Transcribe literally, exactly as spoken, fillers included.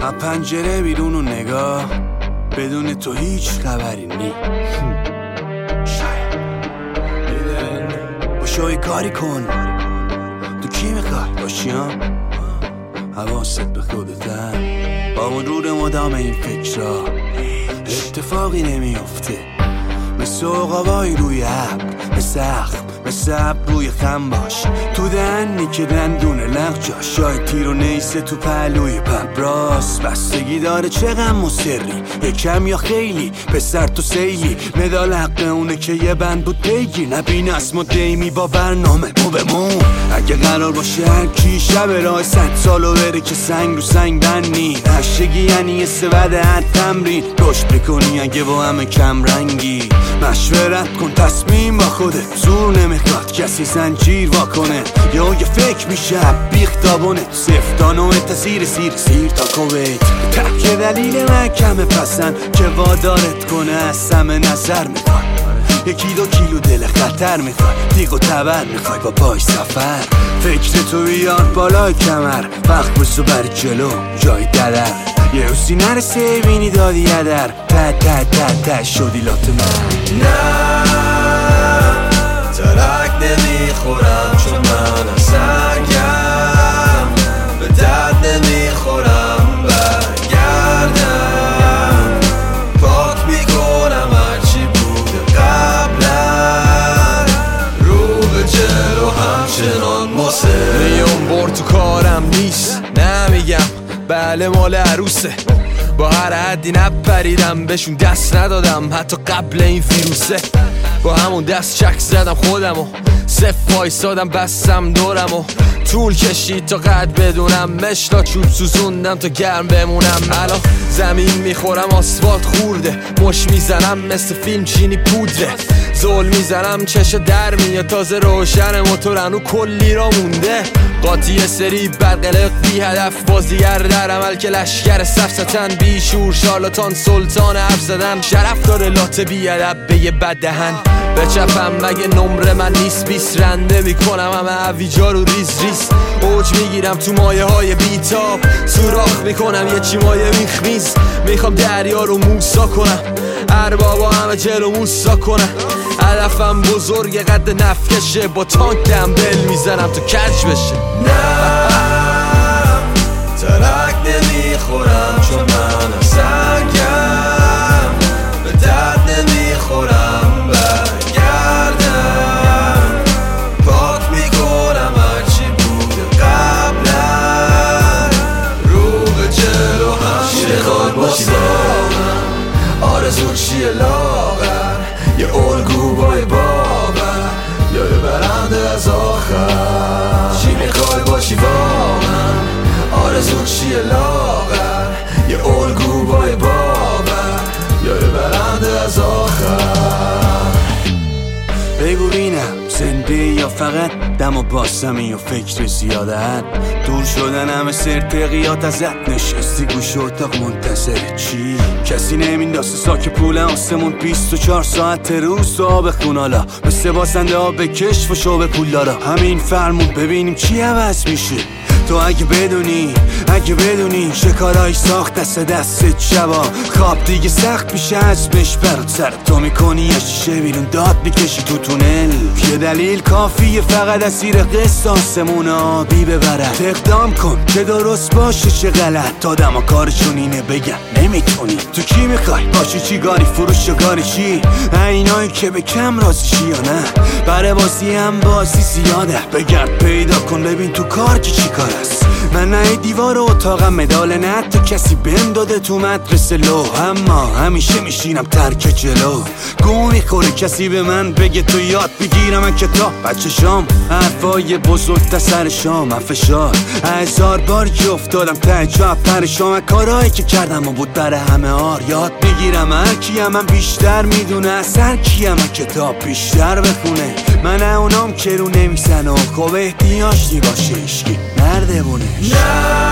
از پنجره بیرون و نگاه، بدون تو هیچ خبری نی. باشو کاری کن، تو کی میخوای باشی ها؟ حواست به خودتن، با مرور مدام این فکرها اتفاقی نمیفته. مثل عقابای روی ابر، مثل اخم، مثل ابر روی خم باش. تو دهنی که دندونه لغ جا، شاید تیر و نیسه تو پهلوی پبراس. بستگی داره چه غم و سری، یکم یا خیلی، پسر تو سیلی. مدال حق اونه که یه بند بود بگیر، نبین اسم و دیمی با برنامه مو بمون. اگه قرار باشه هر کی شب راه صد سالو بره که سنگ رو سنگ بنی. نشگی یعنی یه سود هر تمرین، رشد بکنی اگه با همه کم رنگی. مشورت کن تصمیم با خودت، زور نمیخواد کسی زنجیر واکنه. یا یه فکر میشه بیختابونه، سفتانو تسیر سیر سیر تا کویت. تک دلیل محکمه پسن که وادارت کنه از سم نظر میخوای. یکی دو کیلو دل خطر میخوای، دیگ و تبر میخوای با پای سفر. فکر تو بیار بالای کمر، وقت بسو بر جلو جای دلر. یه حسی نرسه بینی دادی یدر، ته ته ته ته شدی لات من. نه ترک نمیخورم چون من سنگم، به درد نمیخورم برگردم. پاک میکنم هرچی بوده قبلا، رو به جلو همچنان مصر. میون بر تو کارم نیست، نمیگم بله مال عروسه. با هر حدی نپریدم بهشون دست ندادم، حتی قبل این ویروسه. با همون دست چک زدم خودمو، صف وایسادم بستم دورمو. طول کشید تا قد بدونم، مشتا چوب سوزوندم تا گرم بمونم. الان زمین میخورم آسفالت خورده، مش میزنم مثل فیلم چینی پودره. زول میزنم چشا در میاد، تازه روشن موتورنو کلی را مونده. قاطی سری برقلق بی هدف، بازیگر در عمل که لشگر سفستن. بی شور شارلاتان سلطان حرف زدن، شرف داره لات بی ادب به یه بد دهن. به چپم مگه نمره من نیست، بیس رنده میکنم همه عویجا رو ریز ریز. اوج میگیرم تو مایه های بیتاب، سوراخ میکنم یه چی مایه میخمیز. میخوام دریا رو موسا کنم، اربابا همه جلو موسا کنم. هدفم بزرگ قد نفکشه، با تانک دمبل میزنم تو کج بشه. نه ترک نمیخورم چون من سنگم، به درد نمیخورم برگردم. پاک میکنم هرچی بوده قبلا، رو به جلو همشه خود باشی. آرزو چیه لاغر، یه الگو بای باور، یا یه برنده از آخر. چی میخوای باشی واقعا، آرزو چیه لاغر، یه الگو بای باور، یا یه برنده از آخر. بگو بینم زنده یا فقط دم و باسمی و فکر زیادت. دور شدن همه سرتقیات ازت، نشستی گوش اتاق منتظر چی؟ کسی نمینداسه ساک پول آسمون، بیست و چهار ساعت روز تو آب خونالا. مثل باسنده ها به کشف و شو به پول دارا. همین فرمون ببینیم چی عوض میشه. تو اگه بدونی، اگه بدونی شکارای ساخت دست دست شبا. خواب دیگه سخت میشه عزمش برات، سر تو میکنی یه شیشه بیرون داد میکشی تو تونل. یه دلیل کافیه فقط اسیر قسط آسمون آبی ببرد. اقدام کن که درست باشه چه غلط، آدم ها کارشون اینه بگن نمیتونی. تو کی میخوای باشی، چی گاری فروش و گاری چی؟ اینایی که به کم رازیشی یا نه، برای بازی هم بازی زیاده. بگرد پیدا کن ببین تو کار که چی کار است. من نه دیوار اتاقم مدال نه تو کسی بهم داده تو مدرسه لو، اما همیشه میشینم ترک جلو. گو میخوره کسی به من بگه تو یاد بگیرم من کتاب بچه شام. حرفای بزرگ تا سر شام من فشار هزار بار که افتادم ته جا پرشام. کارهایی که کردم و بود برای همه آر یاد بگیرم. هر کیم من بیشتر میدونه از هر کیم من کتاب بیشتر بخونه. من اونام که رو نمیزن و خوب احتیاج نی باشه اشکی نرده بونه. نه